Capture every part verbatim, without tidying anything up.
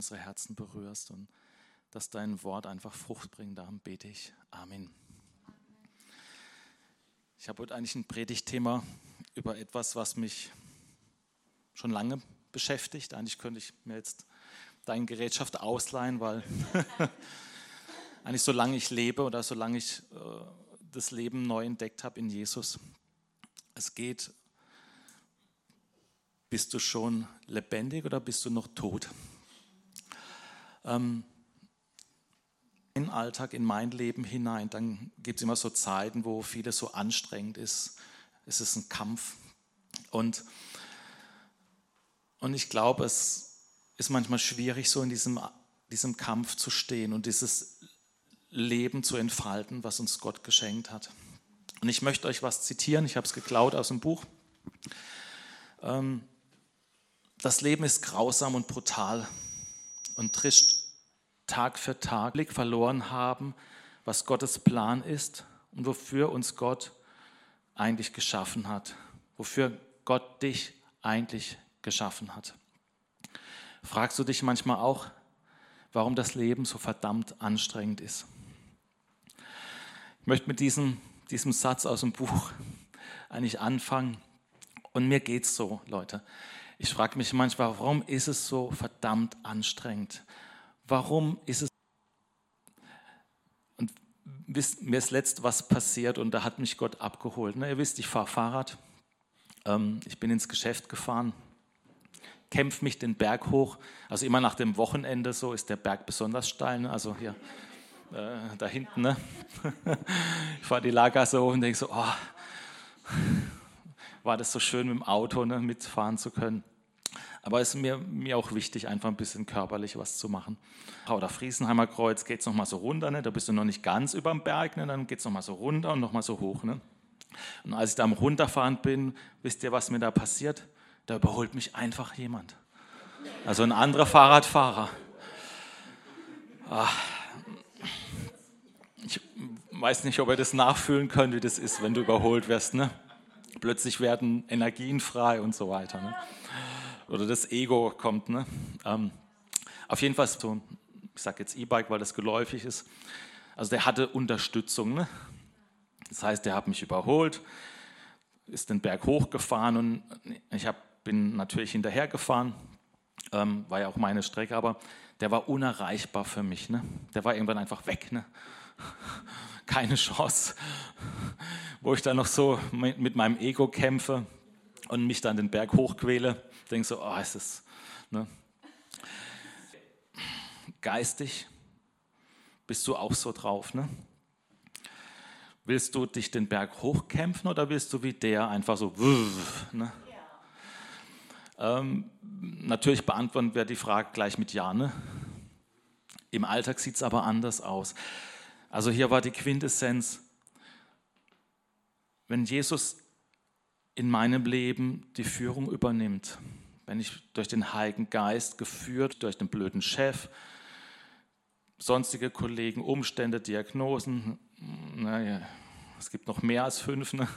unsere Herzen berührst und dass dein Wort einfach Frucht bringt. Darum bete ich. Amen. Ich habe heute eigentlich ein Predigtthema über etwas, was mich schon lange beschäftigt. Eigentlich könnte ich mir jetzt deine Gerätschaft ausleihen, weil eigentlich solange ich lebe oder solange ich äh, das Leben neu entdeckt habe in Jesus, es geht, bist du schon lebendig oder bist du noch tot? Ähm, in den Alltag, in mein Leben hinein, dann gibt es immer so Zeiten, wo vieles so anstrengend ist. Es ist ein Kampf. Und, und ich glaube, es ist manchmal schwierig, so in diesem, diesem Kampf zu stehen und dieses Leben zu entfalten, was uns Gott geschenkt hat. Und ich möchte euch was zitieren, ich habe es geklaut aus dem Buch. Ähm, das Leben ist grausam und brutal und trist Tag für Tag Blick verloren haben, was Gottes Plan ist und wofür uns Gott eigentlich geschaffen hat, wofür Gott dich eigentlich geschaffen hat. Fragst du dich manchmal auch, warum das Leben so verdammt anstrengend ist? Ich möchte mit diesem, diesem Satz aus dem Buch eigentlich anfangen. Und mir geht es so, Leute. Ich frage mich manchmal, warum ist es so verdammt anstrengend? Warum ist es? Und wisst, mir ist letzt was passiert und da hat mich Gott abgeholt. Ne? Ihr wisst, ich fahre Fahrrad. Ähm, ich bin ins Geschäft gefahren, kämpfe mich den Berg hoch. Also immer nach dem Wochenende so ist der Berg besonders steil. Ne? Also hier, äh, da hinten. Ne? Ich fahre die Lagergasse hoch und denke so, oh, war das so schön mit dem Auto, ne, mitfahren zu können. Aber es ist mir, mir auch wichtig, einfach ein bisschen körperlich was zu machen. Oder Friesenheimer Kreuz geht es nochmal so runter, ne? Da bist du noch nicht ganz über dem Berg, ne? Dann geht es nochmal so runter und nochmal so hoch. Ne? Und als ich da am Runterfahren bin, wisst ihr, was mir da passiert? Da überholt mich einfach jemand. Also ein anderer Fahrradfahrer. Ach, ich weiß nicht, ob ihr das nachfühlen könnt, wie das ist, wenn du überholt wirst. Ne? Plötzlich werden Energien frei und so weiter. Ne? Oder das Ego kommt. Ne? Ähm, auf jeden Fall so, ich sage jetzt E-Bike, weil das geläufig ist. Also der hatte Unterstützung. Ne? Das heißt, der hat mich überholt, ist den Berg hochgefahren und ich hab, bin natürlich hinterhergefahren. Ähm, war ja auch meine Strecke, aber der war unerreichbar für mich. Ne? Der war irgendwann einfach weg. Ne? Keine Chance. Wo ich dann noch so mit meinem Ego kämpfe und mich dann den Berg hochquäle, denke so, oh, ist es, ne? Geistig bist du auch so drauf, ne? Willst du dich den Berg hochkämpfen oder willst du wie der einfach so, ne? Ja. Ähm, natürlich beantworten wir die Frage gleich mit Ja, ne? Im Alltag sieht es aber anders aus. Also hier war die Quintessenz, wenn Jesus in meinem Leben die Führung übernimmt, wenn ich durch den Heiligen Geist geführt, durch den blöden Chef, sonstige Kollegen, Umstände, Diagnosen, naja, es gibt noch mehr als fünf. Ne?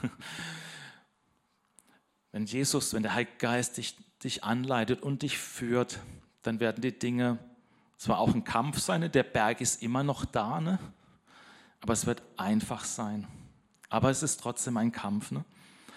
Wenn Jesus, wenn der Heilige Geist dich, dich anleitet und dich führt, dann werden die Dinge zwar auch ein Kampf sein, der Berg ist immer noch da, ne? Aber es wird einfach sein. Aber es ist trotzdem ein Kampf. Ne?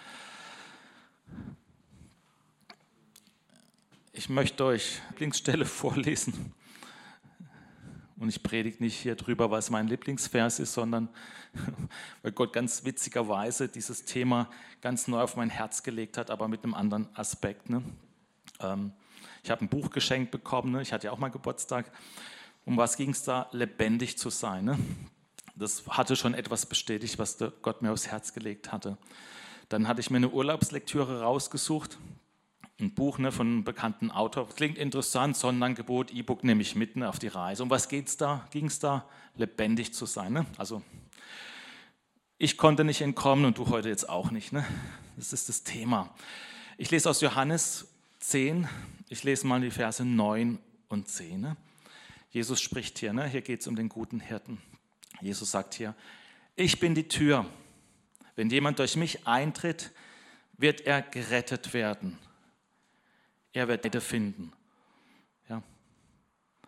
Ich möchte euch eine Lieblingsstelle vorlesen. Und ich predige nicht hier drüber, weil es mein Lieblingsvers ist, sondern weil Gott ganz witzigerweise dieses Thema ganz neu auf mein Herz gelegt hat, aber mit einem anderen Aspekt. Ne? Ähm, ich habe ein Buch geschenkt bekommen, ne? Ich hatte ja auch mal Geburtstag. Um was ging es da? Lebendig zu sein. Ne? Das hatte schon etwas bestätigt, was Gott mir aufs Herz gelegt hatte. Dann hatte ich mir eine Urlaubslektüre rausgesucht. Ein Buch, ne, von einem bekannten Autor. Klingt interessant, Sonderangebot, E-Book nehme ich mit, ne, auf die Reise. Um was geht's da? Ging es da? Lebendig zu sein. Ne? Also ich konnte nicht entkommen und du heute jetzt auch nicht. Ne? Das ist das Thema. Ich lese aus Johannes zehn, ich lese mal die Verse neun und zehn. Ne? Jesus spricht hier, ne? Hier geht es um den guten Hirten. Jesus sagt hier, ich bin die Tür. Wenn jemand durch mich eintritt, wird er gerettet werden. Er wird Weide finden. Ja.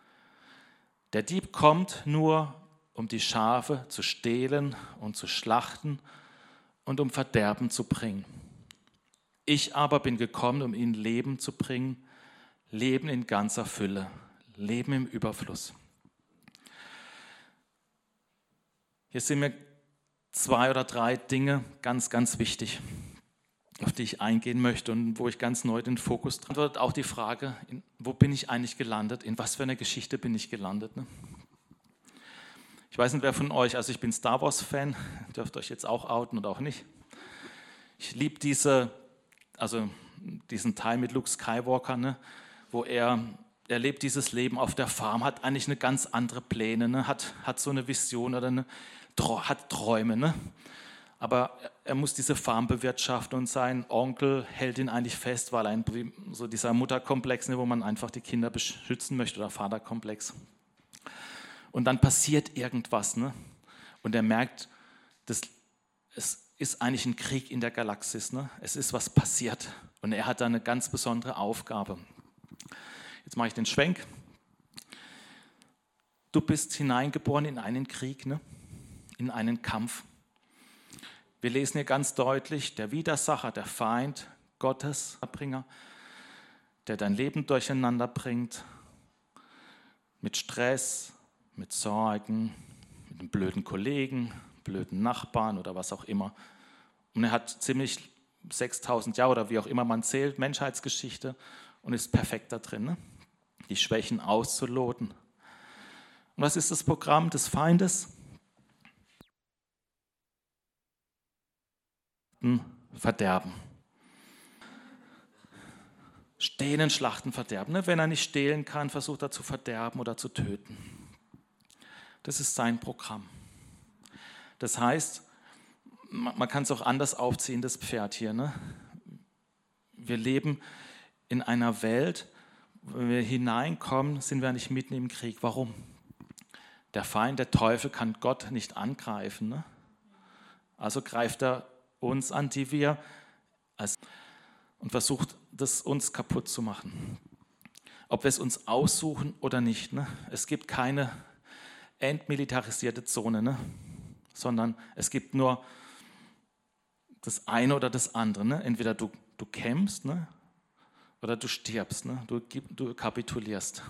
Der Dieb kommt nur, um die Schafe zu stehlen und zu schlachten und um Verderben zu bringen. Ich aber bin gekommen, um ihnen Leben zu bringen, Leben in ganzer Fülle, Leben im Überfluss. Hier sind mir zwei oder drei Dinge ganz, ganz wichtig, auf die ich eingehen möchte und wo ich ganz neu den Fokus dran habe. Auch die Frage, in, wo bin ich eigentlich gelandet? In was für einer Geschichte bin ich gelandet? Ne? Ich weiß nicht, wer von euch, also ich bin Star Wars-Fan, dürft euch jetzt auch outen oder auch nicht. Ich liebe diese, also diesen Teil mit Luke Skywalker, ne, wo er, er lebt dieses Leben auf der Farm, hat eigentlich eine ganz andere Pläne, ne, hat, hat so eine Vision oder eine, hat Träume. Ne? Aber er muss diese Farm bewirtschaften und sein Onkel hält ihn eigentlich fest, weil ein, so dieser Mutterkomplex, ne, wo man einfach die Kinder beschützen möchte oder Vaterkomplex. Und dann passiert irgendwas, ne? Und er merkt, das, es ist eigentlich ein Krieg in der Galaxis. Ne? Es ist was passiert und er hat da eine ganz besondere Aufgabe. Jetzt mache ich den Schwenk. Du bist hineingeboren in einen Krieg, ne? In einen Kampf. Wir lesen hier ganz deutlich, der Widersacher, der Feind Gottes, Bringer, der dein Leben durcheinander bringt, mit Stress, mit Sorgen, mit einem blöden Kollegen, blöden Nachbarn oder was auch immer. Und er hat ziemlich sechstausend Jahre oder wie auch immer man zählt, Menschheitsgeschichte und ist perfekt da drin, ne? Die Schwächen auszuloten. Und was ist das Programm des Feindes? Verderben. Stehlen, Schlachten, Verderben. Ne? Wenn er nicht stehlen kann, versucht er zu verderben oder zu töten. Das ist sein Programm. Das heißt, man kann es auch anders aufziehen, das Pferd hier. Ne? Wir leben in einer Welt, wenn wir hineinkommen, sind wir nicht mitten im Krieg. Warum? Der Feind, der Teufel, kann Gott nicht angreifen. Ne? Also greift er uns an, die wir als und versucht, das uns kaputt zu machen. Ob wir es uns aussuchen oder nicht. Ne? Es gibt keine entmilitarisierte Zone, ne? Sondern es gibt nur das eine oder das andere. Ne? Entweder du, du kämpfst, ne? Oder du stirbst, ne? du, du kapitulierst.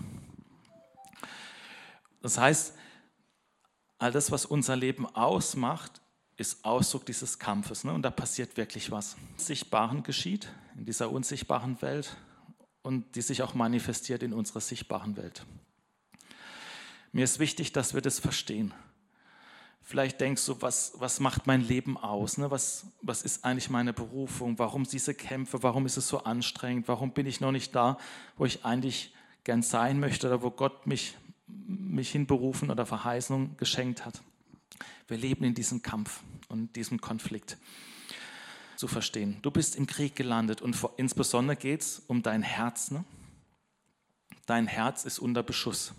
Das heißt, all das, was unser Leben ausmacht, ist Ausdruck dieses Kampfes. Ne? Und da passiert wirklich was. Sichtbaren geschieht in dieser unsichtbaren Welt und die sich auch manifestiert in unserer sichtbaren Welt. Mir ist wichtig, dass wir das verstehen. Vielleicht denkst du, was, was macht mein Leben aus? Ne? Was, was ist eigentlich meine Berufung? Warum diese Kämpfe? Warum ist es so anstrengend? Warum bin ich noch nicht da, wo ich eigentlich gern sein möchte oder wo Gott mich, mich hinberufen oder Verheißung geschenkt hat? Wir leben in diesem Kampf und diesem Konflikt zu verstehen. Du bist im Krieg gelandet und insbesondere geht es um dein Herz. Ne? Dein Herz ist unter Beschuss.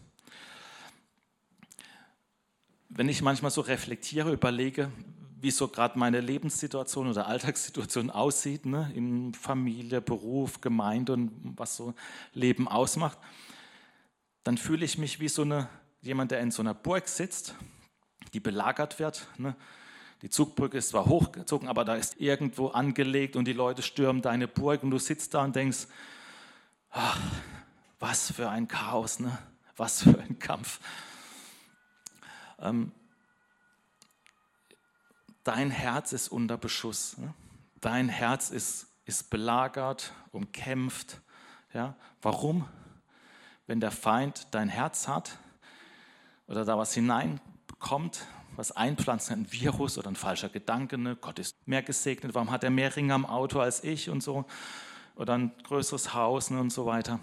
Wenn ich manchmal so reflektiere, überlege, wie so gerade meine Lebenssituation oder Alltagssituation aussieht, ne? In Familie, Beruf, Gemeinde und was so Leben ausmacht, dann fühle ich mich wie so eine, jemand, der in so einer Burg sitzt, die belagert wird. Ne? Die Zugbrücke ist zwar hochgezogen, aber da ist irgendwo angelegt und die Leute stürmen deine Burg und du sitzt da und denkst, ach, was für ein Chaos, ne? Was für ein Kampf. Ähm, dein Herz ist unter Beschuss. Ne? Dein Herz ist, ist belagert, umkämpft. Ja? Warum? Wenn der Feind dein Herz hat oder da was hineinkommt, was einpflanzt, ein Virus oder ein falscher Gedanke, ne? Gott ist mehr gesegnet, warum hat er mehr Ringe am Auto als ich und so, oder ein größeres Haus, ne? Und so weiter.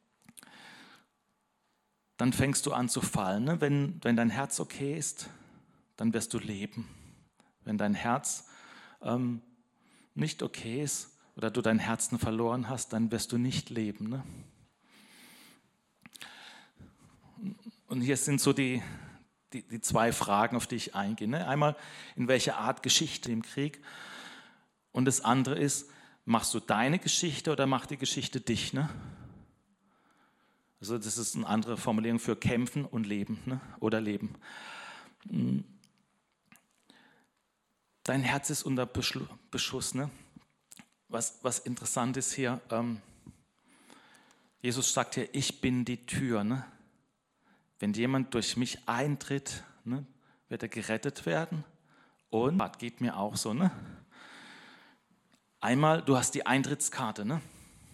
Dann fängst du an zu fallen. Ne? Wenn, wenn dein Herz okay ist, dann wirst du leben. Wenn dein Herz ähm, nicht okay ist oder du dein Herzen verloren hast, dann wirst du nicht leben. Ne? Und hier sind so die, die, die zwei Fragen, auf die ich eingehe. Ne? Einmal, in welcher Art Geschichte im Krieg? Und das andere ist, machst du deine Geschichte oder macht die Geschichte dich? Ne? Also das ist eine andere Formulierung für kämpfen und leben, ne? Oder leben. Dein Herz ist unter Beschuss. Ne? Was, was interessant ist hier, ähm, Jesus sagt hier, ich bin die Tür. Ne? Wenn jemand durch mich eintritt, ne, wird er gerettet werden. Und das geht mir auch so. Ne? Einmal, du hast die Eintrittskarte. Ne?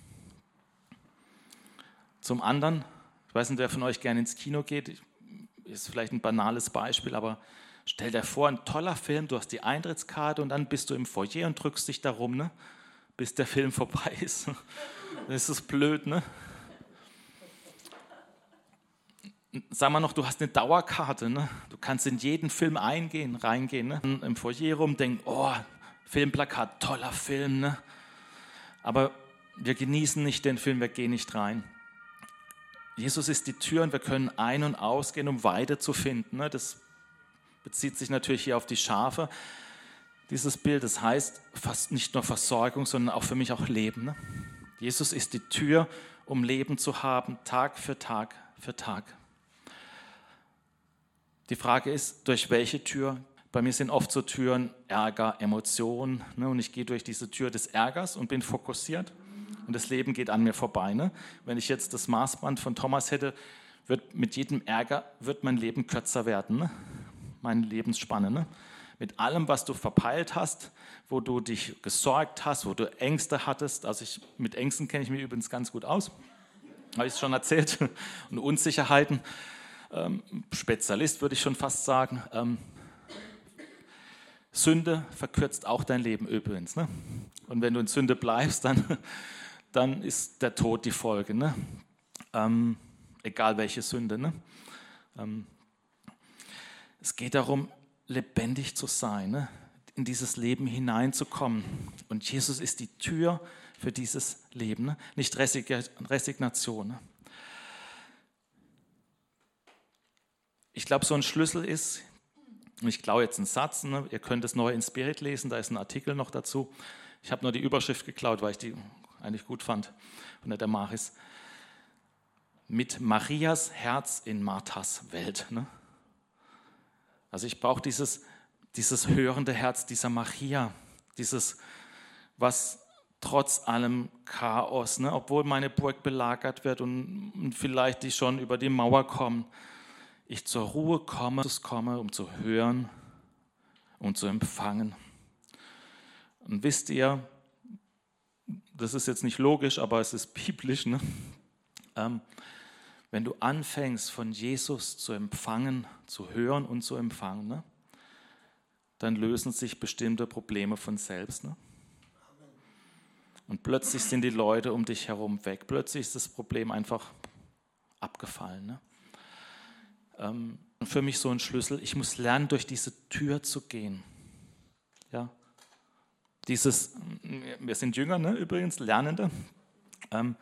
Zum anderen, ich weiß nicht, wer von euch gerne ins Kino geht, ist vielleicht ein banales Beispiel, aber stell dir vor, ein toller Film, du hast die Eintrittskarte und dann bist du im Foyer und drückst dich darum, ne, bis der Film vorbei ist. Das ist blöd, ne? Sag mal noch, du hast eine Dauerkarte, ne? Du kannst in jeden Film eingehen, reingehen, ne? Im Foyer rum, denken, oh, Filmplakat, toller Film, ne? Aber wir genießen nicht den Film, wir gehen nicht rein. Jesus ist die Tür und wir können ein- und ausgehen, um Weide zu finden. Ne? Das bezieht sich natürlich hier auf die Schafe, dieses Bild. Das heißt fast nicht nur Versorgung, sondern auch für mich auch Leben. Ne? Jesus ist die Tür, um Leben zu haben, Tag für Tag für Tag. Die Frage ist, durch welche Tür? Bei mir sind oft so Türen Ärger, Emotionen. Ne? Und ich gehe durch diese Tür des Ärgers und bin fokussiert. Und das Leben geht an mir vorbei. Ne? Wenn ich jetzt das Maßband von Thomas hätte, wird mit jedem Ärger wird mein Leben kürzer werden. Ne? Meine Lebensspanne. Ne? Mit allem, was du verpeilt hast, wo du dich gesorgt hast, wo du Ängste hattest. Also ich, mit Ängsten kenne ich mich übrigens ganz gut aus. Habe ich es schon erzählt. Und Unsicherheiten. Ähm, Spezialist würde ich schon fast sagen. Ähm, Sünde verkürzt auch dein Leben übrigens. Ne? Und wenn du in Sünde bleibst, dann, dann ist der Tod die Folge. Ne? Ähm, egal welche Sünde. Ne? Ähm, es geht darum, lebendig zu sein, ne? In dieses Leben hineinzukommen. Und Jesus ist die Tür für dieses Leben, ne? Nicht Resignation. Ne? Ich glaube, so ein Schlüssel ist, ich klaue jetzt einen Satz, ne? Ihr könnt es neu in Spirit lesen, da ist ein Artikel noch dazu. Ich habe nur die Überschrift geklaut, weil ich die eigentlich gut fand, von der Damaris. Mit Marias Herz in Marthas Welt. Ne? Also ich brauche dieses, dieses hörende Herz dieser Maria, dieses, was trotz allem Chaos, ne? Obwohl meine Burg belagert wird und, und vielleicht die schon über die Mauer kommen, ich zur Ruhe komme, komme, um zu hören und zu empfangen. Und wisst ihr, das ist jetzt nicht logisch, aber es ist biblisch, ne? ähm, wenn du anfängst, von Jesus zu empfangen, zu hören und zu empfangen, ne? Dann lösen sich bestimmte Probleme von selbst. Ne? Und plötzlich sind die Leute um dich herum weg. Plötzlich ist das Problem einfach abgefallen. Ne? Und für mich so ein Schlüssel, ich muss lernen, durch diese Tür zu gehen. Ja. Dieses, wir sind Jünger, ne, übrigens, Lernende. Ähm,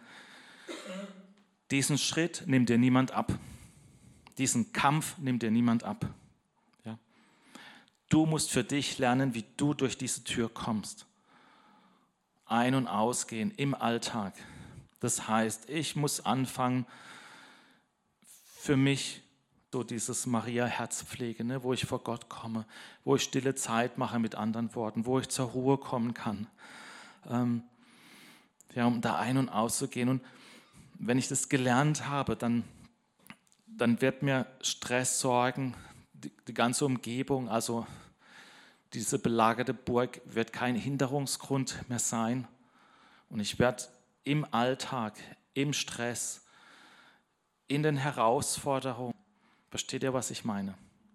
diesen Schritt nimmt dir niemand ab. Diesen Kampf nimmt dir niemand ab. Ja. Du musst für dich lernen, wie du durch diese Tür kommst. Ein- und ausgehen im Alltag. Das heißt, ich muss anfangen, für mich so dieses Maria-Herzpflege, ne, wo ich vor Gott komme, wo ich stille Zeit mache, mit anderen Worten, wo ich zur Ruhe kommen kann, ähm, ja, um da ein- und auszugehen. Und wenn ich das gelernt habe, dann, dann wird mir Stress, Sorgen, die, die ganze Umgebung, also diese belagerte Burg, wird kein Hinderungsgrund mehr sein. Und ich werde im Alltag, im Stress, in den Herausforderungen, versteht ihr, was ich meine?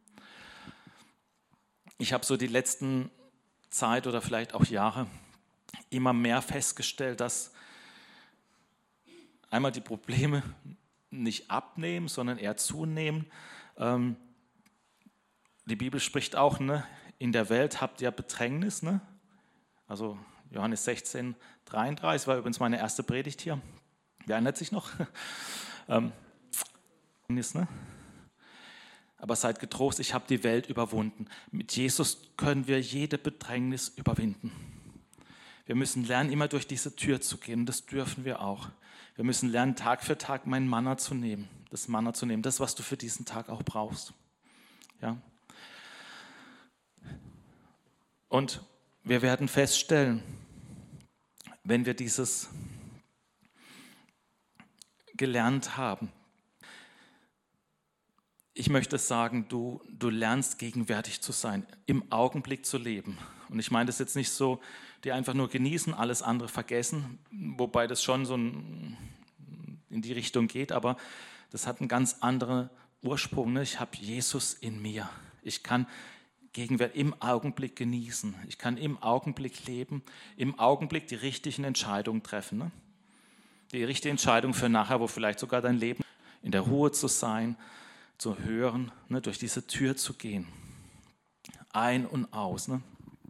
Ich habe so die letzten Zeit oder vielleicht auch Jahre immer mehr festgestellt, dass einmal die Probleme nicht abnehmen, sondern eher zunehmen. Ähm, die Bibel spricht auch, ne, in der Welt habt ihr Bedrängnis. Ne? Also Johannes sechzehn, dreiunddreißig war übrigens meine erste Predigt hier. Wer erinnert sich noch? ähm, ne? Aber seid getrost, ich habe die Welt überwunden. Mit Jesus können wir jede Bedrängnis überwinden. Wir müssen lernen, immer durch diese Tür zu gehen. Und das dürfen wir auch. Wir müssen lernen, Tag für Tag mein Manna zu nehmen. Das Manna zu nehmen, das, was du für diesen Tag auch brauchst. Ja. Und wir werden feststellen, wenn wir dieses gelernt haben, ich möchte sagen, du, du lernst gegenwärtig zu sein, im Augenblick zu leben. Und ich meine das jetzt nicht so, die einfach nur genießen, alles andere vergessen, wobei das schon so ein, in die Richtung geht, aber das hat einen ganz anderen Ursprung. Ne? Ich habe Jesus in mir. Ich kann gegenwärtig im Augenblick genießen. Ich kann im Augenblick leben, im Augenblick die richtigen Entscheidungen treffen. Ne? Die richtige Entscheidung für nachher, wo vielleicht sogar dein Leben in der Ruhe zu sein, zu hören, ne, durch diese Tür zu gehen. Ein und aus. Ne?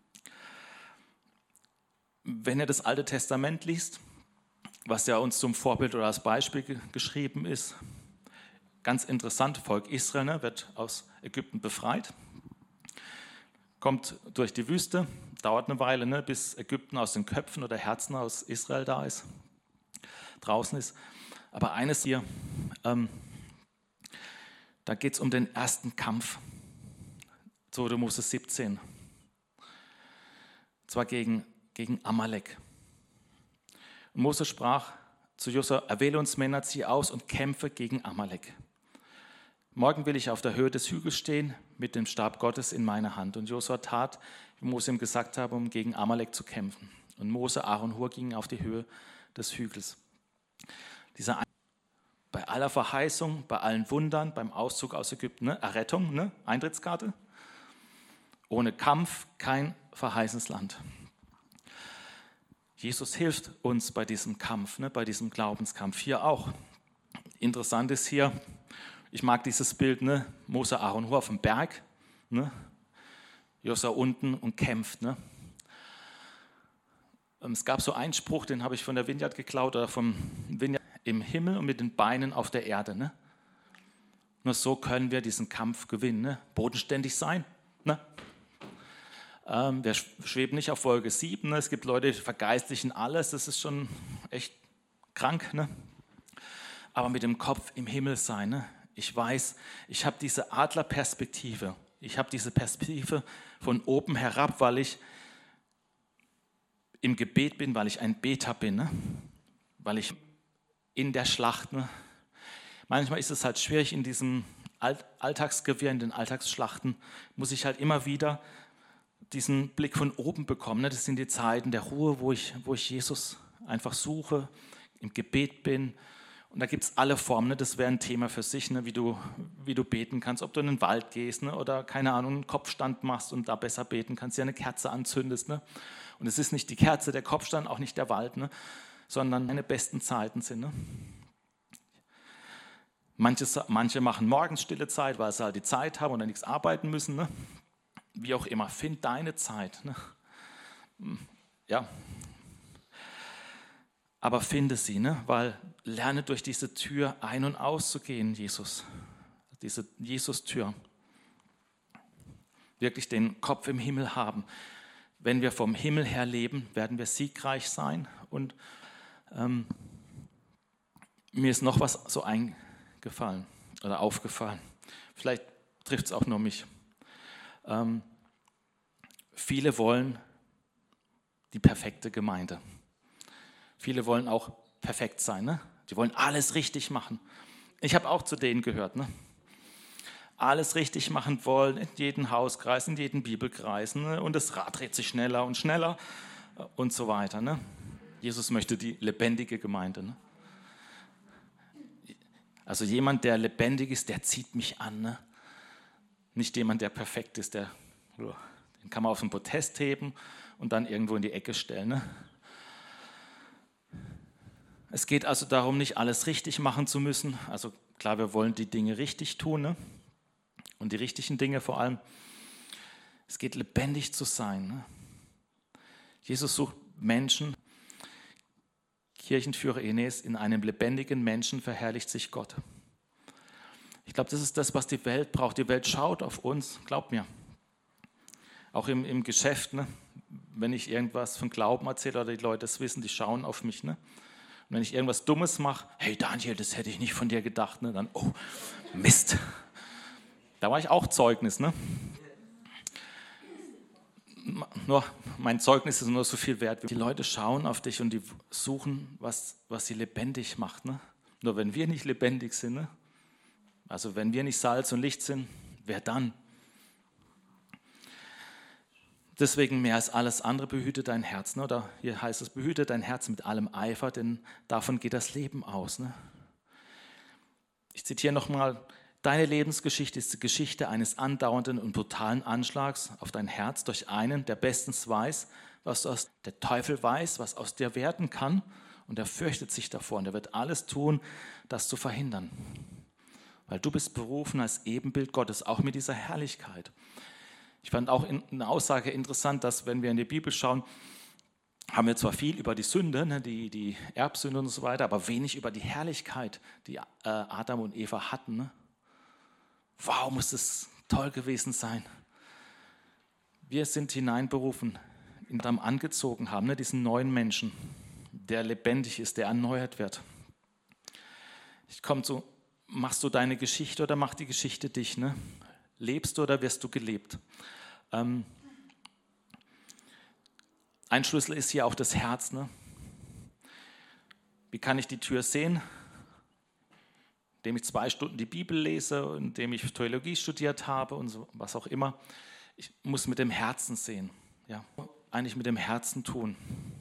Wenn ihr das Alte Testament liest, was ja uns zum Vorbild oder als Beispiel ge- geschrieben ist, ganz interessant, Volk Israel ne, wird aus Ägypten befreit, kommt durch die Wüste, dauert eine Weile, ne, bis Ägypten aus den Köpfen oder Herzen aus Israel da ist, draußen ist. Aber eines hier, ähm, da geht es um den ersten Kampf, zweiter Mose siebzehn, zwar gegen, gegen Amalek. Und Mose sprach zu Josua, erwähle uns Männer, zieh aus und kämpfe gegen Amalek. Morgen will ich auf der Höhe des Hügels stehen, mit dem Stab Gottes in meiner Hand. Und Josua tat, wie Mose ihm gesagt habe, um gegen Amalek zu kämpfen. Und Mose, Aaron und Hur gingen auf die Höhe des Hügels. Dieser Bei aller Verheißung, bei allen Wundern, beim Auszug aus Ägypten, ne? Errettung, ne? Eintrittskarte. Ohne Kampf kein verheißenes Land. Jesus hilft uns bei diesem Kampf, ne? Bei diesem Glaubenskampf. Hier auch. Interessant ist hier, ich mag dieses Bild, ne? Mose, Aaron, Hur auf dem Berg, ne? Josua unten und kämpft. Ne? Es gab so einen Spruch, den habe ich von der Vineyard geklaut, oder vom Vineyard, im Himmel und mit den Beinen auf der Erde. Ne? Nur so können wir diesen Kampf gewinnen. Ne? Bodenständig sein. Ne? Ähm, wir schweben nicht auf Wolke sieben. Ne? Es gibt Leute, die vergeistlichen alles. Das ist schon echt krank. Ne? Aber mit dem Kopf im Himmel sein. Ne? Ich weiß, ich habe diese Adlerperspektive. Ich habe diese Perspektive von oben herab, weil ich im Gebet bin, weil ich ein Beter bin. Ne? Weil ich in der Schlacht. Ne? Manchmal ist es halt schwierig in diesem Alltagsgewirr, in den Alltagsschlachten, muss ich halt immer wieder diesen Blick von oben bekommen. Ne? Das sind die Zeiten der Ruhe, wo ich, wo ich Jesus einfach suche, im Gebet bin. Und da gibt es alle Formen. Ne? Das wäre ein Thema für sich, ne? wie, du, wie du beten kannst, ob du in den Wald gehst ne? oder, keine Ahnung, einen Kopfstand machst und da besser beten kannst, dir eine Kerze anzündest. Ne? Und es ist nicht die Kerze, der Kopfstand, auch nicht der Wald, ne? sondern meine besten Zeiten sind. Ne? Manche, manche machen morgens stille Zeit, weil sie halt die Zeit haben und dann nichts arbeiten müssen. Ne? Wie auch immer, find deine Zeit. Ne? Ja. Aber finde sie, ne? weil lerne durch diese Tür ein- und auszugehen, Jesus. Diese Jesus-Tür. Wirklich den Kopf im Himmel haben. Wenn wir vom Himmel her leben, werden wir siegreich sein. Und ähm, mir ist noch was so eingefallen oder aufgefallen. Vielleicht trifft es auch nur mich. Ähm, viele wollen die perfekte Gemeinde. Viele wollen auch perfekt sein. Ne? Die wollen alles richtig machen. Ich habe auch zu denen gehört. Ne? Alles richtig machen wollen, in jedem Hauskreis, in jedem Bibelkreis. Ne? Und das Rad dreht sich schneller und schneller und so weiter. Ne? Jesus möchte die lebendige Gemeinde. Ne? Also jemand, der lebendig ist, der zieht mich an. Ne? Nicht jemand, der perfekt ist, der, den kann man auf den Podest heben und dann irgendwo in die Ecke stellen. Ne? Es geht also darum, nicht alles richtig machen zu müssen. Also klar, wir wollen die Dinge richtig tun, ne? Und die richtigen Dinge vor allem. Es geht lebendig zu sein. Ne? Jesus sucht Menschen. Kirchenführer Enes, in einem lebendigen Menschen verherrlicht sich Gott. Ich glaube, das ist das, was die Welt braucht. Die Welt schaut auf uns, glaub mir. Auch im, im Geschäft. Ne? wenn ich irgendwas von Glauben erzähle oder die Leute es wissen, die schauen auf mich. Ne? Und wenn ich irgendwas Dummes mache, hey Daniel, das hätte ich nicht von dir gedacht. Ne? Dann, oh, Mist. Da war ich auch Zeugnis. Ne? Nur mein Zeugnis ist nur so viel wert. Die Leute schauen auf dich und die suchen, was, was sie lebendig macht. Ne? Nur wenn wir nicht lebendig sind, ne? Also wenn wir nicht Salz und Licht sind, wer dann? Deswegen mehr als alles andere behüte dein Herz. Ne? Oder hier heißt es, behüte dein Herz mit allem Eifer, denn davon geht das Leben aus. Ne? Ich zitiere nochmal, deine Lebensgeschichte ist die Geschichte eines andauernden und brutalen Anschlags auf dein Herz durch einen, der bestens weiß, was aus, der Teufel weiß, was aus dir werden kann, und er fürchtet sich davor und er wird alles tun, das zu verhindern. Weil du bist berufen als Ebenbild Gottes, auch mit dieser Herrlichkeit. Ich fand auch eine Aussage interessant, dass wenn wir in die Bibel schauen, haben wir zwar viel über die Sünde, ne, die, die Erbsünde und so weiter, aber wenig über die Herrlichkeit, die äh, Adam und Eva hatten. Ne? Wow, muss das toll gewesen sein. Wir sind hineinberufen, in Adam angezogen haben, ne, diesen neuen Menschen, der lebendig ist, der erneuert wird. Ich komme zu Machst du deine Geschichte oder macht die Geschichte dich? Ne? Lebst du oder wirst du gelebt? Ähm, ein Schlüssel ist hier auch das Herz. Ne? Wie kann ich die Tür sehen? Indem ich zwei Stunden die Bibel lese, indem ich Theologie studiert habe und so, was auch immer. Ich muss mit dem Herzen sehen. Ja? Eigentlich mit dem Herzen tun.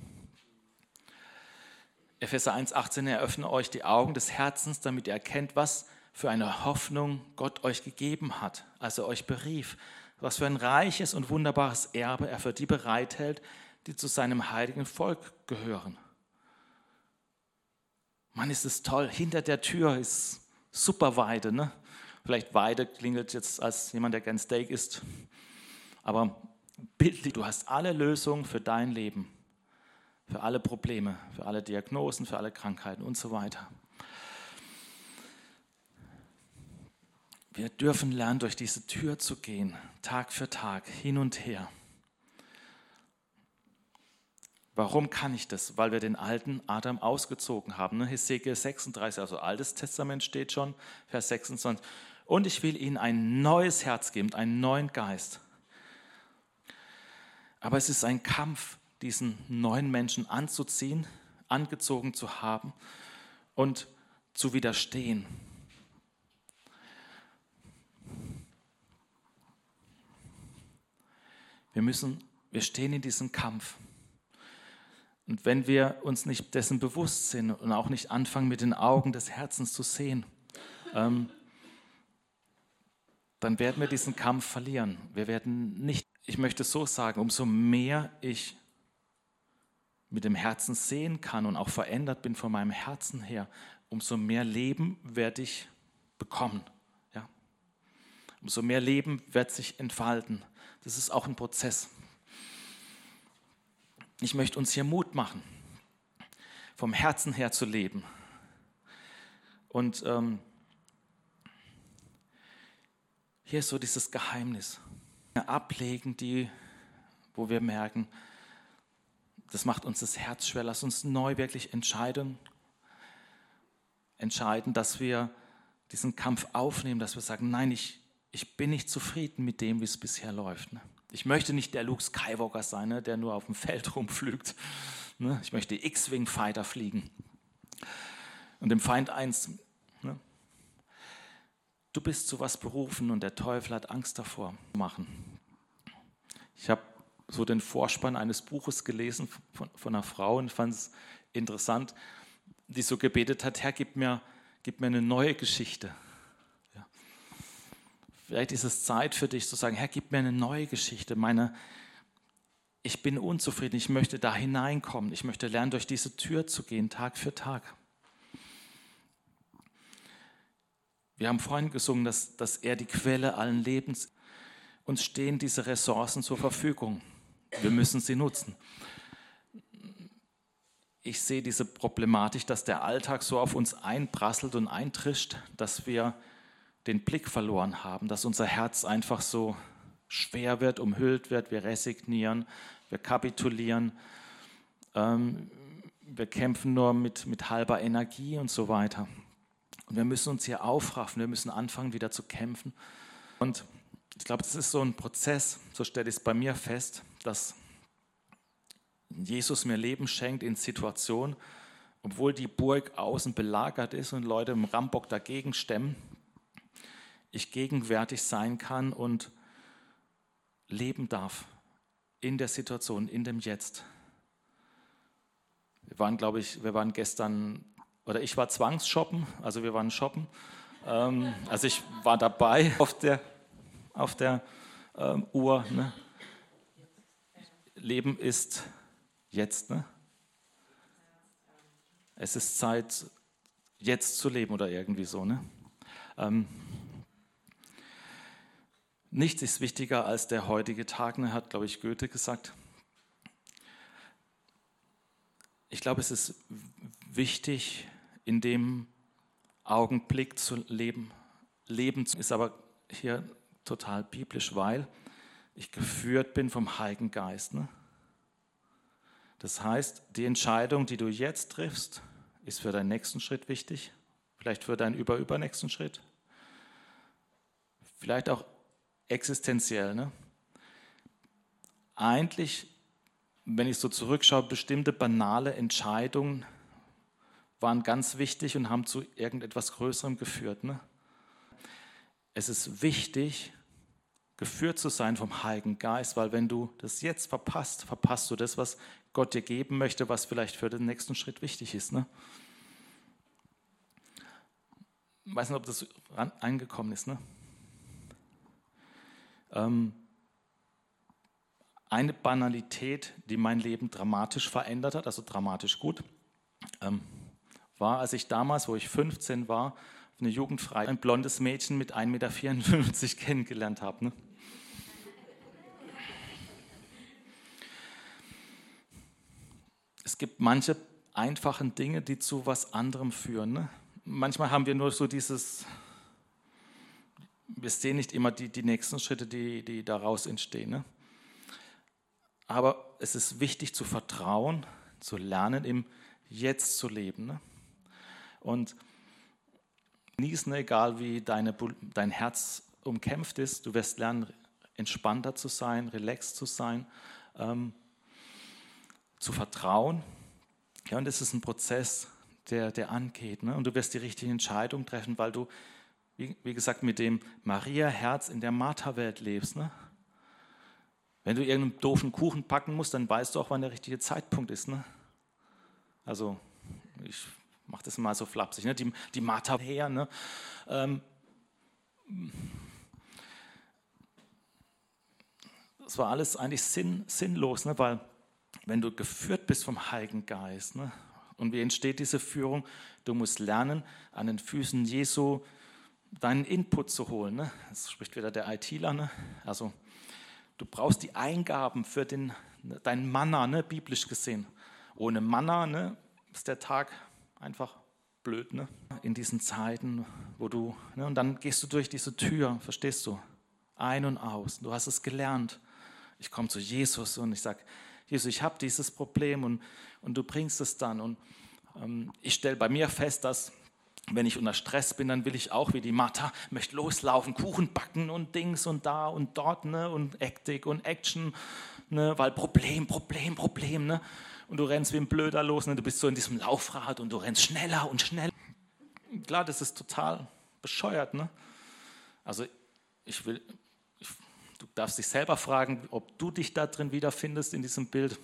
Epheser eins achtzehn, eröffne euch die Augen des Herzens, damit ihr erkennt, was für eine Hoffnung Gott euch gegeben hat, als er euch berief, was für ein reiches und wunderbares Erbe er für die bereithält, die zu seinem heiligen Volk gehören. Mann, ist es toll, hinter der Tür ist super Weide. Ne? Vielleicht Weide klingelt jetzt als jemand, der gern Steak isst, aber bildlich, du hast alle Lösungen für dein Leben. Für alle Probleme, für alle Diagnosen, für alle Krankheiten und so weiter. Wir dürfen lernen, durch diese Tür zu gehen, Tag für Tag, hin und her. Warum kann ich das? Weil wir den alten Adam ausgezogen haben. Ne? Hesekiel sechsunddreißig, also Altes Testament steht schon, Vers sechsundzwanzig. Und ich will ihnen ein neues Herz geben, einen neuen Geist. Aber es ist ein Kampf, diesen neuen Menschen anzuziehen, angezogen zu haben und zu widerstehen. Wir müssen, wir stehen in diesem Kampf. Und wenn wir uns nicht dessen bewusst sind und auch nicht anfangen, mit den Augen des Herzens zu sehen, ähm, dann werden wir diesen Kampf verlieren. Wir werden nicht, ich möchte so sagen, umso mehr ich mit dem Herzen sehen kann und auch verändert bin von meinem Herzen her, umso mehr Leben werde ich bekommen. Ja? Umso mehr Leben wird sich entfalten. Das ist auch ein Prozess. Ich möchte uns hier Mut machen, vom Herzen her zu leben. Und ähm, hier ist so dieses Geheimnis. Ablegen, die, wo wir merken, das macht uns das Herz schwer. Lass uns neu wirklich entscheiden, entscheiden, dass wir diesen Kampf aufnehmen, dass wir sagen, nein, ich, ich bin nicht zufrieden mit dem, wie es bisher läuft. Ich möchte nicht der Luke Skywalker sein, der nur auf dem Feld rumflügt. Ich möchte X-Wing-Fighter fliegen und dem Feind eins. Du bist zu was berufen und der Teufel hat Angst davor machen. Ich habe so den Vorspann eines Buches gelesen von, von einer Frau und fand es interessant, die so gebetet hat, Herr, gib mir, gib mir eine neue Geschichte. Ja. Vielleicht ist es Zeit für dich zu sagen, Herr, gib mir eine neue Geschichte. Meine, ich bin unzufrieden, ich möchte da hineinkommen, ich möchte lernen, durch diese Tür zu gehen, Tag für Tag. Wir haben vorhin gesungen, dass, dass er die Quelle allen Lebens ist. Uns stehen diese Ressourcen zur Verfügung. Wir müssen sie nutzen. Ich sehe diese Problematik, dass der Alltag so auf uns einprasselt und eintrischt, dass wir den Blick verloren haben, dass unser Herz einfach so schwer wird, umhüllt wird, wir resignieren, wir kapitulieren, ähm, wir kämpfen nur mit, mit halber Energie und so weiter. Und wir müssen uns hier aufraffen, wir müssen anfangen, wieder zu kämpfen. Und ich glaube, das ist so ein Prozess, so stelle ich es bei mir fest, dass Jesus mir Leben schenkt in Situationen, obwohl die Burg außen belagert ist und Leute im Rambock dagegen stemmen, ich gegenwärtig sein kann und leben darf in der Situation, in dem Jetzt. Wir waren, glaube ich, wir waren gestern, oder ich war zwangsshoppen, also wir waren shoppen. Ähm, also ich war dabei auf der, auf der ähm, Uhr. Ne? Leben ist jetzt, ne? Es ist Zeit, jetzt zu leben oder irgendwie so. Ne? Ähm, nichts ist wichtiger als der heutige Tag, ne, hat, glaube ich, Goethe gesagt. Ich glaube, es ist wichtig, in dem Augenblick zu leben. Leben ist aber hier total biblisch, weil ich geführt bin vom Heiligen Geist. Ne? Das heißt, die Entscheidung, die du jetzt triffst, ist für deinen nächsten Schritt wichtig, vielleicht für deinen über-übernächsten Schritt, vielleicht auch existenziell. Ne? Eigentlich, wenn ich so zurückschaue, bestimmte banale Entscheidungen waren ganz wichtig und haben zu irgendetwas Größerem geführt. Ne? Es ist wichtig, geführt zu sein vom Heiligen Geist, weil wenn du das jetzt verpasst, verpasst du das, was Gott dir geben möchte, was vielleicht für den nächsten Schritt wichtig ist. Ne? Ich weiß nicht, ob das angekommen ist. Ne? Ähm, eine Banalität, die mein Leben dramatisch verändert hat, also dramatisch gut, ähm, war, als ich damals, wo ich fünfzehn war, auf eine Jugendfreiheit ein blondes Mädchen mit ein Meter vierundfünfzig kennengelernt habe. Ne? Es gibt manche einfachen Dinge, die zu was anderem führen. Ne? Manchmal haben wir nur so dieses, wir sehen nicht immer die, die nächsten Schritte, die, die daraus entstehen. Ne? Aber es ist wichtig zu vertrauen, zu lernen, im Jetzt zu leben. Ne? Und genießen, egal wie deine, dein Herz umkämpft ist, du wirst lernen, entspannter zu sein, relaxed zu sein, ähm, zu vertrauen. Ja, und das ist ein Prozess, der, der angeht. Ne? Und du wirst die richtige Entscheidung treffen, weil du, wie, wie gesagt, mit dem Maria-Herz in der Martha-Welt lebst. Ne? Wenn du irgendeinen doofen Kuchen backen musst, dann weißt du auch, wann der richtige Zeitpunkt ist. Ne? Also, ich mache das mal so flapsig. Ne? Die, die Martha her. Ne? Ähm, das war alles eigentlich sinn, sinnlos, ne? Weil wenn du geführt bist vom Heiligen Geist, ne? Und wie entsteht diese Führung? Du musst lernen, an den Füßen Jesu deinen Input zu holen. Ne? Das spricht wieder der ITler. Ne? Also du brauchst die Eingaben für den, dein Manna, ne? Biblisch gesehen. Ohne Manna, ne? Ist der Tag einfach blöd. Ne? In diesen Zeiten, wo du, ne? Und dann gehst du durch diese Tür, verstehst du? Ein und aus. Du hast es gelernt. Ich komme zu Jesus und ich sage, Jesus, ich habe dieses Problem und, und du bringst es dann. Und ähm, ich stelle bei mir fest, dass wenn ich unter Stress bin, dann will ich auch wie die Martha, möchte loslaufen, Kuchen backen und Dings und da und dort, ne, und Hektik und Action, ne, weil Problem, Problem, Problem. Ne, und du rennst wie ein Blöder los, ne, du bist so in diesem Laufrad und du rennst schneller und schneller. Klar, das ist total bescheuert. Ne? Also ich will... Du darfst dich selber fragen, ob du dich da drin wiederfindest in diesem Bild.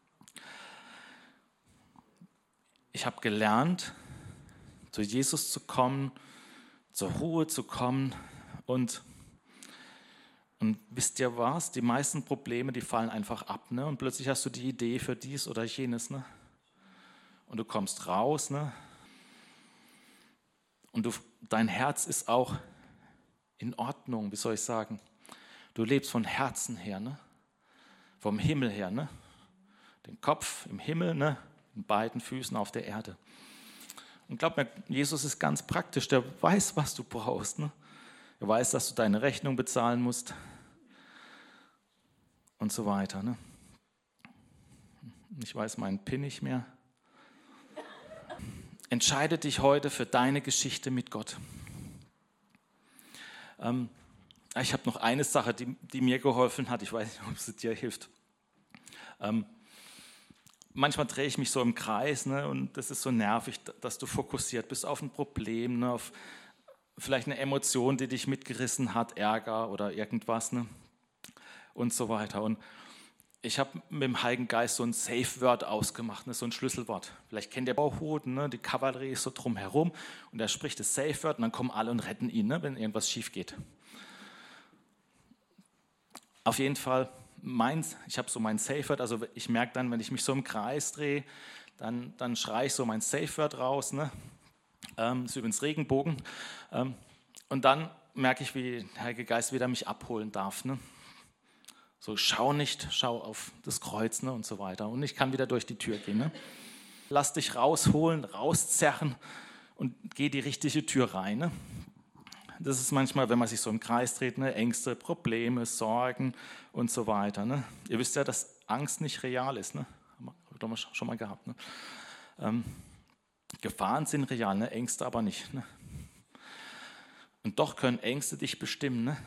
Ich habe gelernt, zu Jesus zu kommen, zur Ruhe zu kommen und, und wisst ihr was? Die meisten Probleme, die fallen einfach ab. Ne? Und plötzlich hast du die Idee für dies oder jenes. Ne? Und du kommst raus. Ne? Und du, dein Herz ist auch in Ordnung, wie soll ich sagen? Du lebst von Herzen her, ne? Vom Himmel her. Ne? Den Kopf im Himmel, ne? In beiden Füßen auf der Erde. Und glaub mir, Jesus ist ganz praktisch. Der weiß, was du brauchst. Ne? Er weiß, dass du deine Rechnung bezahlen musst. und so weiter. Ne? Ich weiß meinen Pin nicht mehr. Entscheide dich heute für deine Geschichte mit Gott. Ähm, ich habe noch eine Sache, die, die mir geholfen hat. Ich weiß nicht, ob sie dir hilft. Ähm, manchmal drehe ich mich so im Kreis, ne, und das ist so nervig, dass du fokussiert bist auf ein Problem, ne, auf vielleicht eine Emotion, die dich mitgerissen hat, Ärger oder irgendwas, ne, und so weiter. Und ich habe mit dem Heiligen Geist so ein Safe-Word ausgemacht, ne, so ein Schlüsselwort. Vielleicht kennt ihr Bauchhoden, ne, die Kavallerie ist so drumherum und er spricht das Safe-Word und dann kommen alle und retten ihn, ne, wenn irgendwas schief geht. Auf jeden Fall, meins, ich habe so mein Safe-Word, also ich merke dann, wenn ich mich so im Kreis drehe, dann, dann schreie ich so mein Safe-Word raus, ne, ähm, ist übrigens Regenbogen, ähm, und dann merke ich, wie der Heilige Geist wieder mich abholen darf, ne. So, schau nicht, schau auf das Kreuz, ne, und so weiter. Und ich kann wieder durch die Tür gehen. Ne? Lass dich rausholen, rauszerren und geh die richtige Tür rein. Ne? Das ist manchmal, wenn man sich so im Kreis dreht, ne, Ängste, Probleme, Sorgen und so weiter. Ne? Ihr wisst ja, dass Angst nicht real ist. Ne? Haben wir schon mal gehabt. Ne? Ähm, Gefahren sind real, ne? Ängste aber nicht. Ne? Und doch können Ängste dich bestimmen. Ne?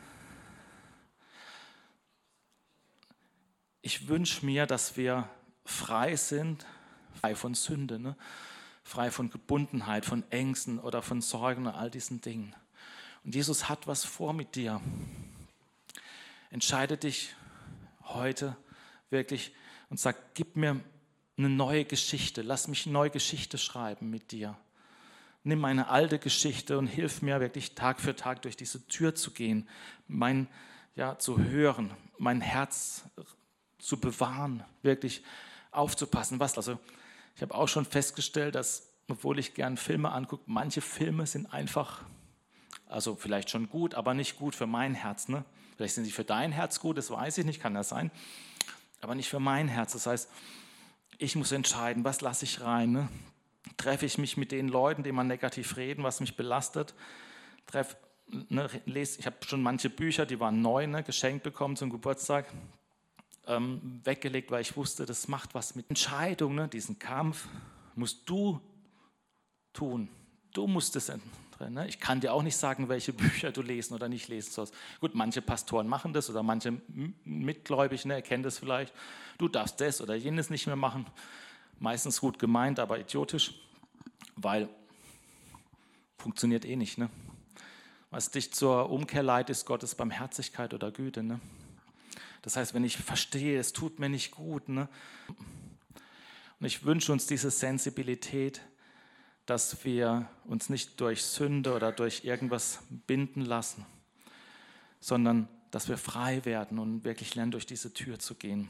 Ich wünsche mir, dass wir frei sind, frei von Sünde, ne? Frei von Gebundenheit, von Ängsten oder von Sorgen und all diesen Dingen. Und Jesus hat was vor mit dir. Entscheide dich heute wirklich und sag, gib mir eine neue Geschichte, lass mich eine neue Geschichte schreiben mit dir. Nimm meine alte Geschichte und hilf mir wirklich Tag für Tag durch diese Tür zu gehen, mein, ja, zu hören, mein Herz zu bewahren, wirklich aufzupassen. Was? Also ich habe auch schon festgestellt, dass, obwohl ich gern Filme angucke, manche Filme sind einfach, also vielleicht schon gut, aber nicht gut für mein Herz. Ne? Vielleicht sind sie für dein Herz gut, das weiß ich nicht, kann das sein, aber nicht für mein Herz. Das heißt, ich muss entscheiden, was lasse ich rein. Ne? Treffe ich mich mit den Leuten, die mal negativ reden, was mich belastet? Treff, ne, lese, ich habe schon manche Bücher, die waren neu, ne, geschenkt bekommen zum Geburtstag, ähm, weggelegt, weil ich wusste, das macht was mit Entscheidung. Ne? Diesen Kampf musst du tun. Du musst es drin. Ne? Ich kann dir auch nicht sagen, welche Bücher du lesen oder nicht lesen sollst. Gut, manche Pastoren machen das oder manche mitgläubig, ne, erkennen das vielleicht. Du darfst das oder jenes nicht mehr machen. Meistens gut gemeint, aber idiotisch, weil funktioniert eh nicht. Ne? Was dich zur Umkehr leitet, ist Gottes Barmherzigkeit oder Güte. Ne? Das heißt, wenn ich verstehe, es tut mir nicht gut. Ne? Und ich wünsche uns diese Sensibilität, dass wir uns nicht durch Sünde oder durch irgendwas binden lassen, sondern dass wir frei werden und wirklich lernen, durch diese Tür zu gehen.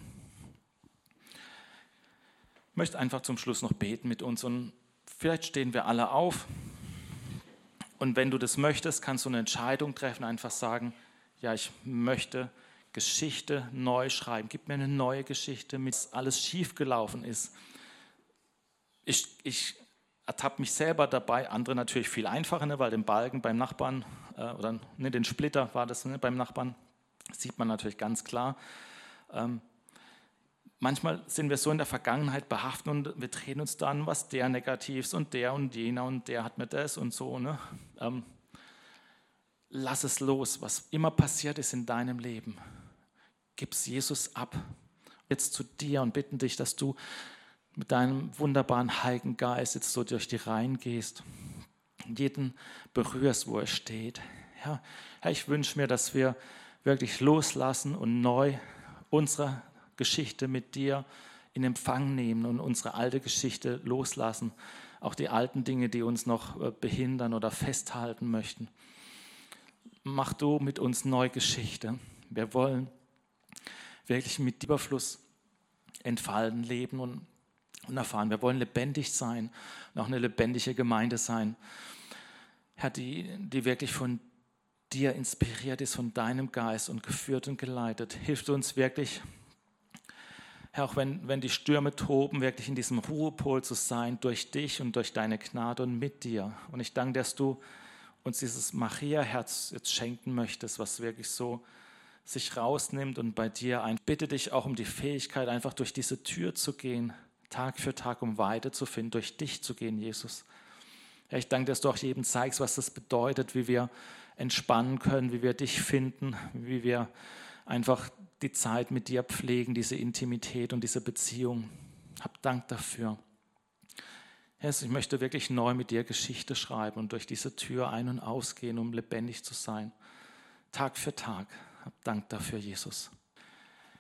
Ich möchte einfach zum Schluss noch beten mit uns und vielleicht stehen wir alle auf und wenn du das möchtest, kannst du eine Entscheidung treffen, einfach sagen, ja, ich möchte Geschichte neu schreiben, gib mir eine neue Geschichte, mit alles schiefgelaufen ist. Ich, ich ertappe mich selber dabei, andere natürlich viel einfacher, ne, weil den Balken beim Nachbarn äh, oder ne, den Splitter war das ne, beim Nachbarn, sieht man natürlich ganz klar. Ähm, Manchmal sind wir so in der Vergangenheit behaftet und wir drehen uns dann, was der Negatives und der und jener und der hat mir das und so. Ne? Ähm, lass es los, was immer passiert ist in deinem Leben. Gib es Jesus ab, jetzt zu dir und bitten dich, dass du mit deinem wunderbaren Heiligen Geist jetzt so durch die Reihen gehst und jeden berührst, wo er steht. Ja, Herr, ich wünsche mir, dass wir wirklich loslassen und neu unsere Geschichte mit dir in Empfang nehmen und unsere alte Geschichte loslassen. Auch die alten Dinge, die uns noch behindern oder festhalten möchten. Mach du mit uns neue Geschichte. Wir wollen wirklich mit Überfluss entfalten, leben und, und erfahren. Wir wollen lebendig sein und auch eine lebendige Gemeinde sein. Herr, die, die wirklich von dir inspiriert ist, von deinem Geist und geführt und geleitet. Hilf uns wirklich, Herr, auch wenn, wenn die Stürme toben, wirklich in diesem Ruhepol zu sein, durch dich und durch deine Gnade und mit dir. Und ich danke, dass du uns dieses Maria-Herz jetzt schenken möchtest, was wirklich so sich rausnimmt und bei dir ein. Ich bitte dich auch um die Fähigkeit, einfach durch diese Tür zu gehen, Tag für Tag, um Weite zu finden, durch dich zu gehen, Jesus. Herr, ich danke, dass du auch jedem zeigst, was das bedeutet, wie wir entspannen können, wie wir dich finden, wie wir einfach die Zeit mit dir pflegen, diese Intimität und diese Beziehung. Hab Dank dafür. Herr, ich möchte wirklich neu mit dir Geschichte schreiben und durch diese Tür ein- und ausgehen, um lebendig zu sein. Tag für Tag. Hab Dank dafür, Jesus.